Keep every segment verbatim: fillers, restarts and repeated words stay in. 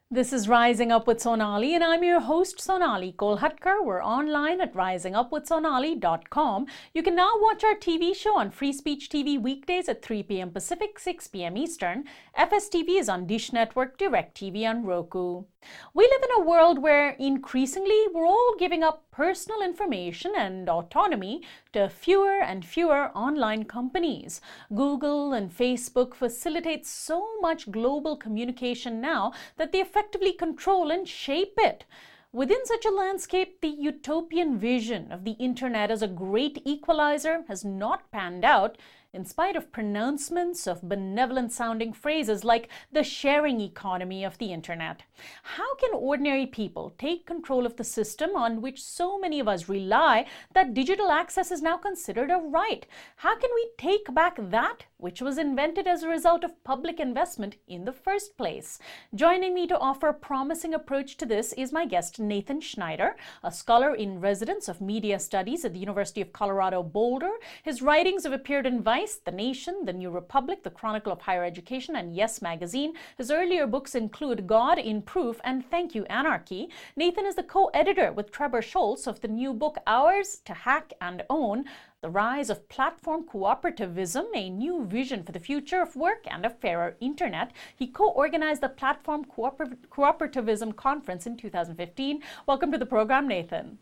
This is Rising Up with Sonali, and I'm your host, Sonali Kolhatkar. We're online at rising up with sonali dot com. You can now watch our T V show on Free Speech T V weekdays at three p.m. Pacific, six p.m. Eastern. F S T V is on Dish Network, DirecTV, and Roku. We live in a world where increasingly we're all giving up personal information and autonomy to fewer and fewer online companies. Google and Facebook facilitate so much global communication now that they effectively control and shape it. Within such a landscape, the utopian vision of the internet as a great equalizer has not panned out, in spite of pronouncements of benevolent-sounding phrases like the sharing economy of the internet. How can ordinary people take control of the system on which so many of us rely that digital access is now considered a right? How can we take back that which was invented as a result of public investment in the first place? Joining me to offer a promising approach to this is my guest, Nathan Schneider, a scholar in residence of media studies at the University of Colorado Boulder. His writings have appeared in Vice, The Nation, The New Republic, The Chronicle of Higher Education, and Yes Magazine. His earlier books include God in Proof and Thank You, Anarchy. Nathan is the co-editor with Trebor Scholz of the new book Ours to Hack and Own: The Rise of Platform Cooperativism, a New Vision for the Future of Work and a Fairer Internet. He co-organized the Platform Cooper- Cooperativism Conference in two thousand fifteen. Welcome to the program, Nathan.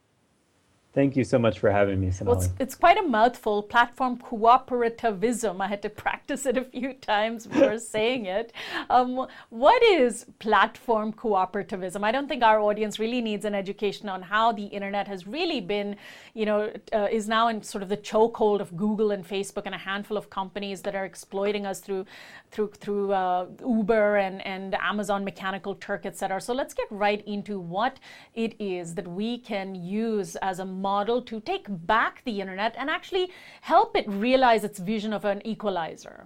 Thank you so much for having me, Sonali. Well, it's, it's quite a mouthful, platform cooperativism. I had to practice it a few times before saying it. Um, what is platform cooperativism? I don't think our audience really needs an education on how the internet has really been, you know, uh, is now in sort of the chokehold of Google and Facebook and a handful of companies that are exploiting us through through through uh, Uber and, and Amazon Mechanical Turk, et cetera. So let's get right into what it is that we can use as a model to take back the internet and actually help it realize its vision of an equalizer.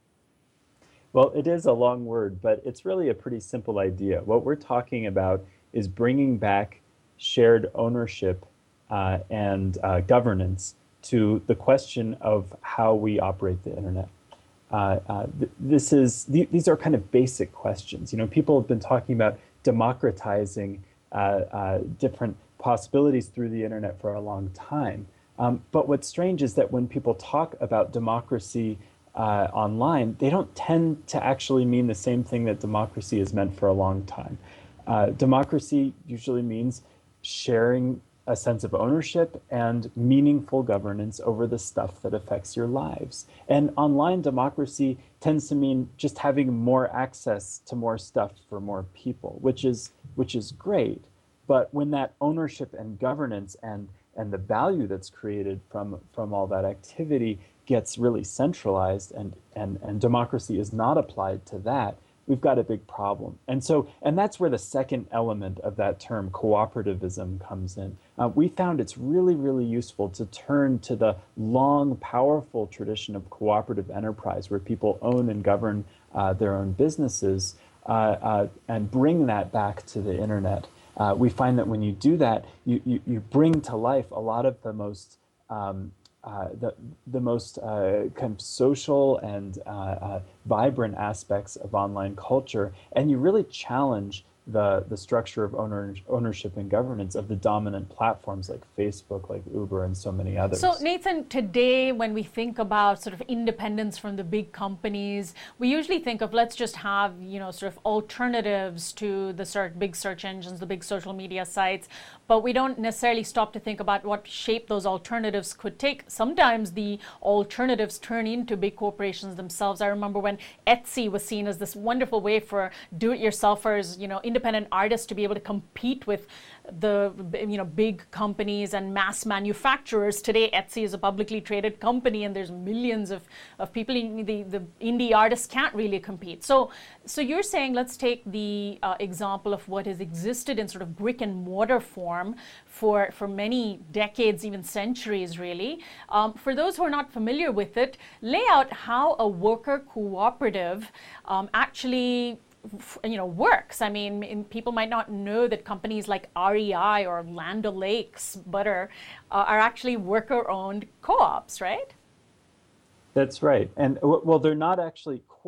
Well, it is a long word, but it's really a pretty simple idea. What we're talking about is bringing back shared ownership uh, and uh, governance to the question of how we operate the internet. Uh, uh, th- this is th- these are kind of basic questions. You know, people have been talking about democratizing uh, uh, different possibilities through the internet for a long time. Um, but what's strange is that when people talk about democracy uh, online, they don't tend to actually mean the same thing that democracy has meant for a long time. Uh, democracy usually means sharing a sense of ownership and meaningful governance over the stuff that affects your lives. And online democracy tends to mean just having more access to more stuff for more people, which is which is great. But when that ownership and governance and and the value that's created from from all that activity gets really centralized and and and democracy is not applied to that, we've got a big problem. And so, and that's where the second element of that term, cooperativism, comes in. Uh, we found it's really, really useful to turn to the long, powerful tradition of cooperative enterprise, where people own and govern uh, their own businesses, uh, uh, and bring that back to the internet. Uh, we find that when you do that, you, you, you bring to life a lot of the most um, Uh, the the most uh, kind of social and uh, uh, vibrant aspects of online culture, and you really challenge the the structure of owner, ownership and governance of the dominant platforms like Facebook, like Uber, and so many others. So Nathan, today when we think about sort of independence from the big companies, we usually think of let's just have, you know, sort of alternatives to the sort of big search engines, the big social media sites, but we don't necessarily stop to think about what shape those alternatives could take. Sometimes the alternatives turn into big corporations themselves. I remember when Etsy was seen as this wonderful way for do-it-yourselfers, you know, independent artists to be able to compete with the, you know, big companies and mass manufacturers. Today, Etsy is a publicly traded company, and there's millions of, of people. The, the indie artists can't really compete. So, so you're saying let's take the uh, example of what has existed in sort of brick and mortar form for, for many decades, even centuries, really. Um, for those who are not familiar with it, lay out how a worker cooperative um, actually you know, works. I mean, in, people might not know that companies like R E I or Land O'Lakes Butter uh, are actually worker-owned co-ops, right? That's right. And well, they're not actually quite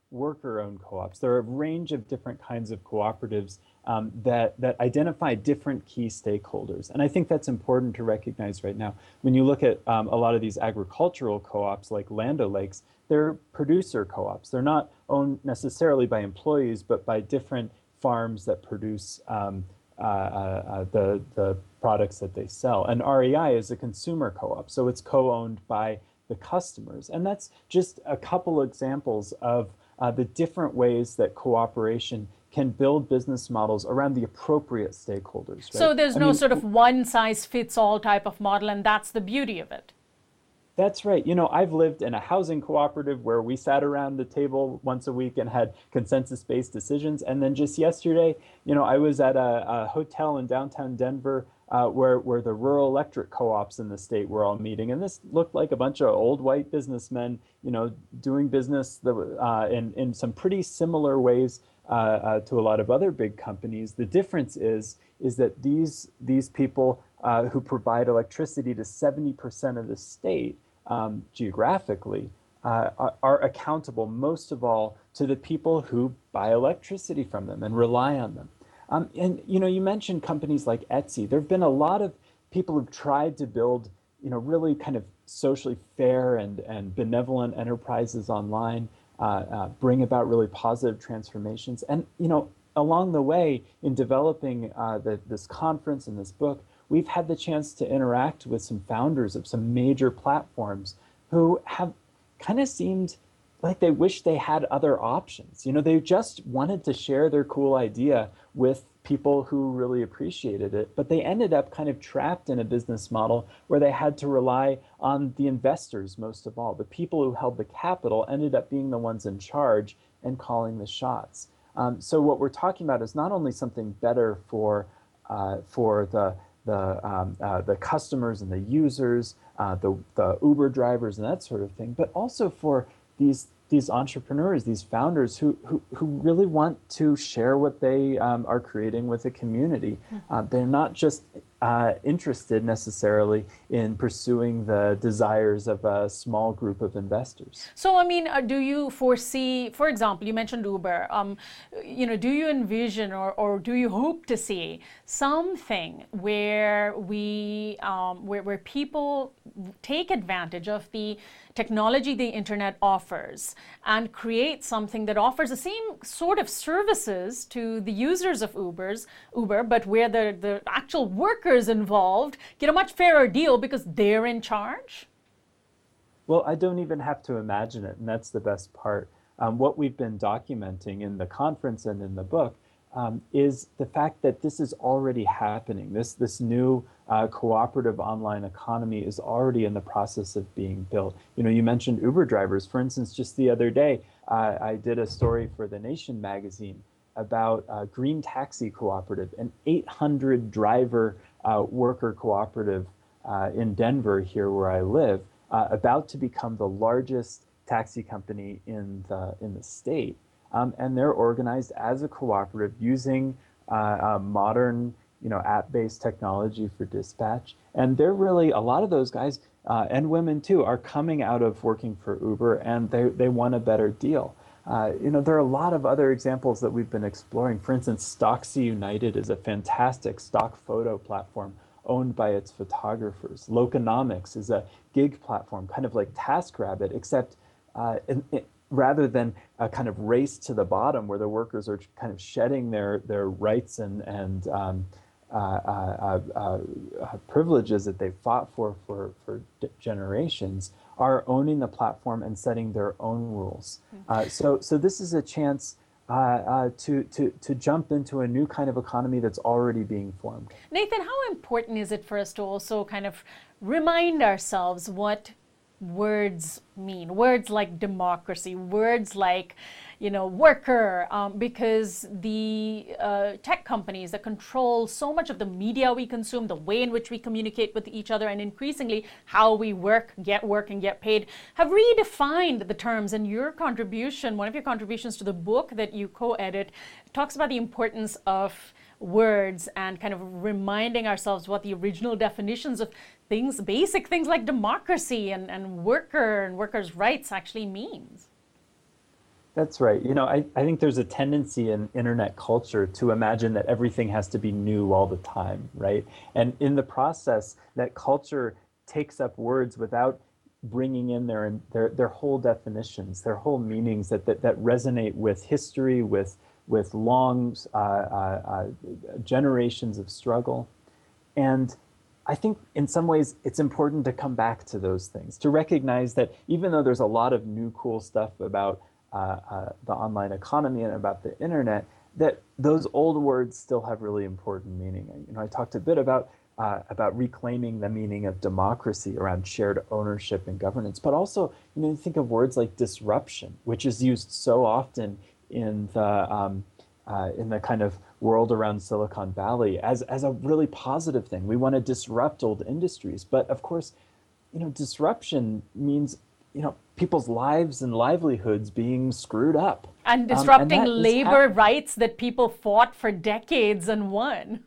worker-owned co-ops. There are a range of different kinds of cooperatives um, that, that identify different key stakeholders. And I think that's important to recognize right now. When you look at um, a lot of these agricultural co-ops like Land O'Lakes, they're producer co-ops. They're not owned necessarily by employees, but by different farms that produce um, uh, uh, the, the products that they sell. And R E I is a consumer co-op, so it's co-owned by the customers. And that's just a couple examples of uh, the different ways that cooperation can build business models around the appropriate stakeholders. Right? So there's I no mean, sort of one-size-fits-all type of model, and that's the beauty of it. That's right. You know, I've lived in a housing cooperative where we sat around the table once a week and had consensus-based decisions. And then just yesterday, you know, I was at a, a hotel in downtown Denver uh, where, where the rural electric co-ops in the state were all meeting. And this looked like a bunch of old white businessmen, you know, doing business that, uh, in, in some pretty similar ways uh, uh, to a lot of other big companies. The difference is, is that these, these people uh, who provide electricity to seventy percent of the state Um, geographically, uh, are, are accountable most of all to the people who buy electricity from them and rely on them. Um, and you know, you mentioned companies like Etsy. There have been a lot of people who've tried to build, you know, really kind of socially fair and, and benevolent enterprises online, uh, uh, bring about really positive transformations. And you know, along the way in developing uh, the, this conference and this book, we've had the chance to interact with some founders of some major platforms who have kind of seemed like they wish they had other options. You know, they just wanted to share their cool idea with people who really appreciated it, but they ended up kind of trapped in a business model where they had to rely on the investors most of all. The people who held the capital ended up being the ones in charge and calling the shots. Um, so what we're talking about is not only something better for, uh, for the the um, uh, the customers and the users, uh, the the Uber drivers and that sort of thing, but also for these these entrepreneurs, these founders who who, who really want to share what they um, are creating with the community. Uh, they're not just uh, interested necessarily in pursuing the desires of a small group of investors. So, I mean, uh, do you foresee, for example, you mentioned Uber, um, you know, do you envision or, or do you hope to see something where we, um, where, where people take advantage of the technology the internet offers and create something that offers the same sort of services to the users of Uber's, Uber, but where the, the actual workers involved get a much fairer deal because they're in charge? Well, I don't even have to imagine it, and that's the best part. Um, what we've been documenting in the conference and in the book um, is the fact that this is already happening. This, this new uh, cooperative online economy is already in the process of being built. You know, you mentioned Uber drivers. For instance, just the other day, uh, I did a story for The Nation magazine about uh, Green Taxi Cooperative, an eight hundred driver uh, worker cooperative uh, in Denver, here where I live, uh, about to become the largest taxi company in the in the state. Um, and they're organized as a cooperative using uh, uh, modern, you know, app-based technology for dispatch. And they're really, a lot of those guys, uh, and women too, are coming out of working for Uber, and they, they want a better deal. Uh, you know, there are a lot of other examples that we've been exploring. For instance, Stocksy United is a fantastic stock photo platform owned by its photographers. Loconomics is a gig platform, kind of like TaskRabbit, except uh, in, in, rather than a kind of race to the bottom where the workers are kind of shedding their, their rights and, and um, uh, uh, uh, uh, privileges that they've fought for for, for generations, are owning the platform and setting their own rules. Uh, so, so this is a chance uh, uh, to, to, to jump into a new kind of economy that's already being formed. Nathan, how important is it for us to also kind of remind ourselves what words mean? Words like democracy, words like, you know, worker, um, because the uh, tech companies that control so much of the media we consume, the way in which we communicate with each other, and increasingly how we work, get work, and get paid, have redefined the terms. And your contribution, one of your contributions to the book that you co-edit, talks about the importance of words and kind of reminding ourselves what the original definitions of things, basic things like democracy and, and worker and workers' rights actually means. That's right. You know, I, I think there's a tendency in internet culture to imagine that everything has to be new all the time, right? And in the process, that culture takes up words without bringing in their their their whole definitions, their whole meanings that that, that resonate with history, with with long uh, uh, uh, generations of struggle. And I think in some ways it's important to come back to those things, to recognize that even though there's a lot of new cool stuff about uh, uh, the online economy and about the internet, that those old words still have really important meaning. You know, I talked a bit about uh, about reclaiming the meaning of democracy around shared ownership and governance, but also, you know, you think of words like disruption, which is used so often in the um, uh, in the kind of world around Silicon Valley as as a really positive thing. We want to disrupt old industries, but of course, you know, disruption means, you know, people's lives and livelihoods being screwed up. And disrupting um, and labor rights that people fought for decades and won.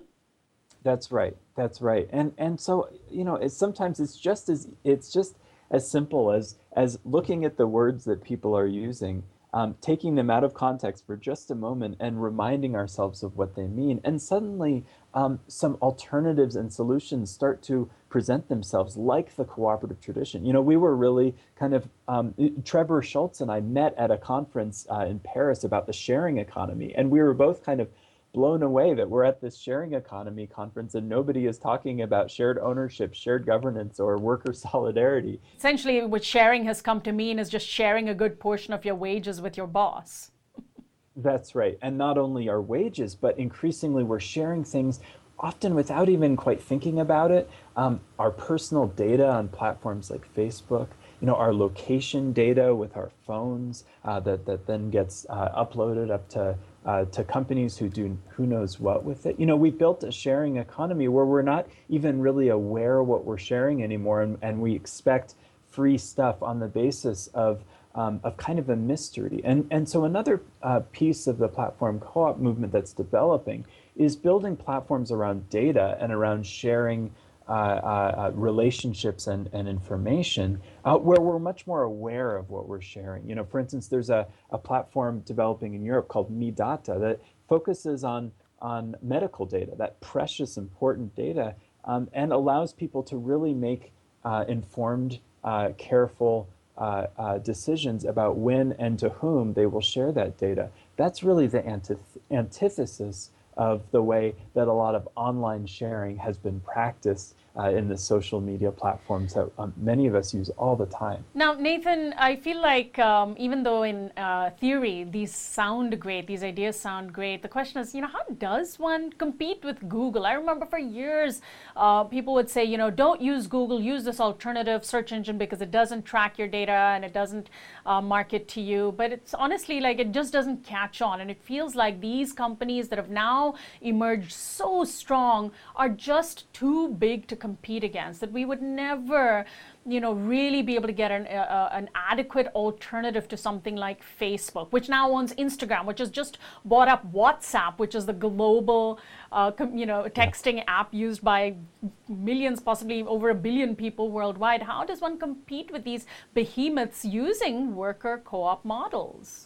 That's right. That's right. And and so, you know, it's sometimes it's just as it's just as simple as as looking at the words that people are using, um, taking them out of context for just a moment and reminding ourselves of what they mean. And suddenly um, some alternatives and solutions start to present themselves, like the cooperative tradition. You know, we were really kind of, um, Trevor Schultz and I met at a conference uh, in Paris about the sharing economy. And we were both kind of blown away that we're at this sharing economy conference and nobody is talking about shared ownership, shared governance, or worker solidarity. Essentially, what sharing has come to mean is just sharing a good portion of your wages with your boss. That's right. And not only our wages, but increasingly we're sharing things often without even quite thinking about it. Um, our personal data on platforms like Facebook, you know, our location data with our phones uh, that, that then gets uh, uploaded up to Uh, to companies who do who knows what with it. You know, we built a sharing economy where we're not even really aware what we're sharing anymore, and, and we expect free stuff on the basis of um, of kind of a mystery. And and so another uh, piece of the platform co-op movement that's developing is building platforms around data and around sharing Uh, uh, relationships and, and information uh, where we're much more aware of what we're sharing. You know, for instance, there's a, a platform developing in Europe called MeData that focuses on, on medical data, that precious, important data, um, and allows people to really make uh, informed, uh, careful uh, uh, decisions about when and to whom they will share that data. That's really the antith- antithesis of the way that a lot of online sharing has been practiced uh, in the social media platforms that um, many of us use all the time. Now, Nathan, I feel like um, even though in uh, theory these sound great, these ideas sound great, the question is, you know, how does one compete with Google? I remember for years uh, people would say, you know, don't use Google, use this alternative search engine because it doesn't track your data and it doesn't uh, market to you. But it's honestly like it just doesn't catch on. And it feels like these companies that have now emerged so strong are just too big to compete against, that we would never, you know, really be able to get an, uh, an adequate alternative to something like Facebook, which now owns Instagram, which has just bought up WhatsApp, which is the global, uh, com- you know, texting yeah. app used by millions, possibly over a billion people worldwide. How does one compete with these behemoths using worker co-op models?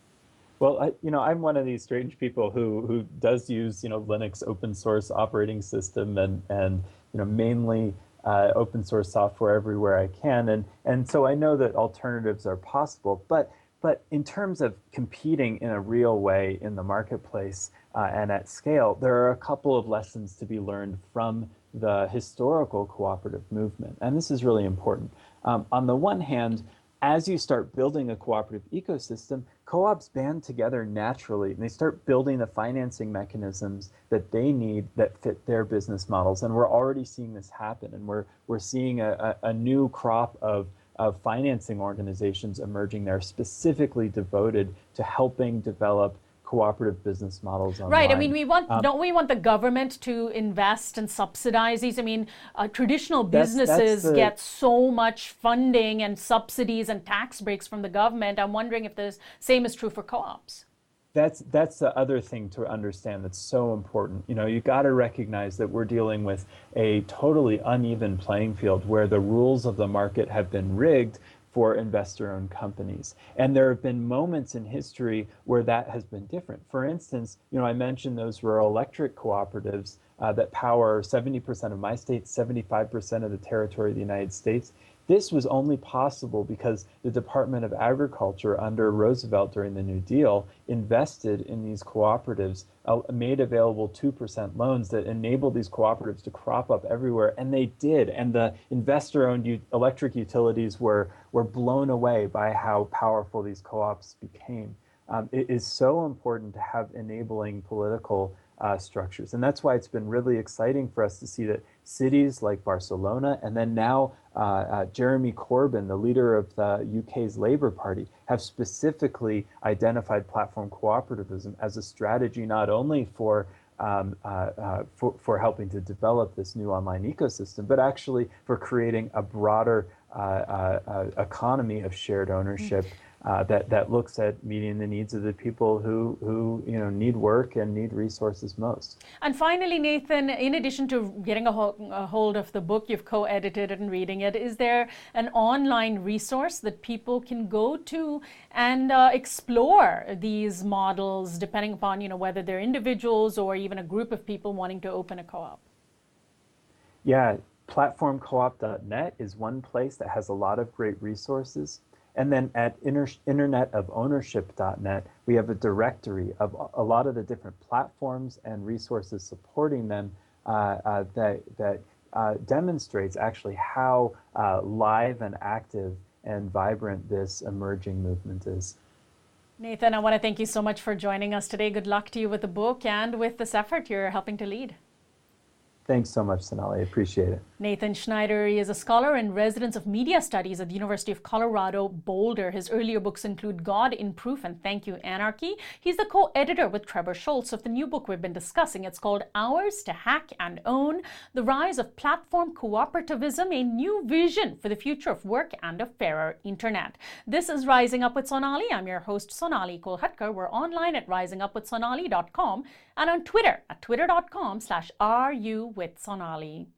Well, I, you know, I'm one of these strange people who who does use, you know, Linux open source operating system and and you know mainly uh, open source software everywhere I can, and and so I know that alternatives are possible. But but in terms of competing in a real way in the marketplace uh, and at scale, there are a couple of lessons to be learned from the historical cooperative movement, and this is really important. Um, on the one hand, as you start building a cooperative ecosystem, co-ops band together naturally, and they start building the financing mechanisms that they need that fit their business models. And we're already seeing this happen, and we're we're seeing a, a, a new crop of of financing organizations emerging there, specifically devoted to helping develop cooperative business models online. Right. I mean, we want um, don't we want the government to invest and subsidize these? I mean, uh, traditional businesses that's, that's the, get so much funding and subsidies and tax breaks from the government. I'm wondering if the same is true for co-ops. That's that's the other thing to understand that's so important. You know, you got to recognize that we're dealing with a totally uneven playing field where the rules of the market have been rigged for investor-owned companies. And there have been moments in history where that has been different. For instance, you know, I mentioned those rural electric cooperatives uh, that power seventy percent of my state, seventy-five percent of the territory of the United States. This was only possible because the Department of Agriculture under Roosevelt during the New Deal invested in these cooperatives, uh, made available two percent loans that enabled these cooperatives to crop up everywhere, and they did. And the investor-owned u- electric utilities were, were blown away by how powerful these co-ops became. Um, it is so important to have enabling political Uh, structures. And that's why it's been really exciting for us to see that cities like Barcelona and then now uh, uh, Jeremy Corbyn, the leader of the U K's Labour Party, have specifically identified platform cooperativism as a strategy not only for Um, uh, uh, for, for helping to develop this new online ecosystem, but actually for creating a broader uh, uh, uh, economy of shared ownership uh, that, that looks at meeting the needs of the people who, who you know, need work and need resources most. And finally, Nathan, in addition to getting a, ho- a hold of the book, you've co-edited it and reading it, is there an online resource that people can go to and uh, explore these models, depending upon, you know, whether they're individuals or even a group of people wanting to open a co-op? Yeah, platform co op dot net is one place that has a lot of great resources. And then at inter- internet of ownership dot net, we have a directory of a lot of the different platforms and resources supporting them uh, uh, that, that uh, demonstrates actually how uh, live and active and vibrant this emerging movement is. Nathan, I want to thank you so much for joining us today. Good luck to you with the book and with this effort you're helping to lead. Thanks so much, Sonali. I appreciate it. Nathan Schneider is a scholar and resident of media studies at the University of Colorado, Boulder. His earlier books include God in Proof and Thank You, Anarchy. He's the co-editor with Trevor Schultz of the new book we've been discussing. It's called Ours to Hack and Own, The Rise of Platform Cooperativism, a New Vision for the Future of Work and a Fairer Internet. This is Rising Up with Sonali. I'm your host, Sonali Kolhatkar. We're online at rising up with sonali dot com and on Twitter at twitter dot com slash are you with Sonali.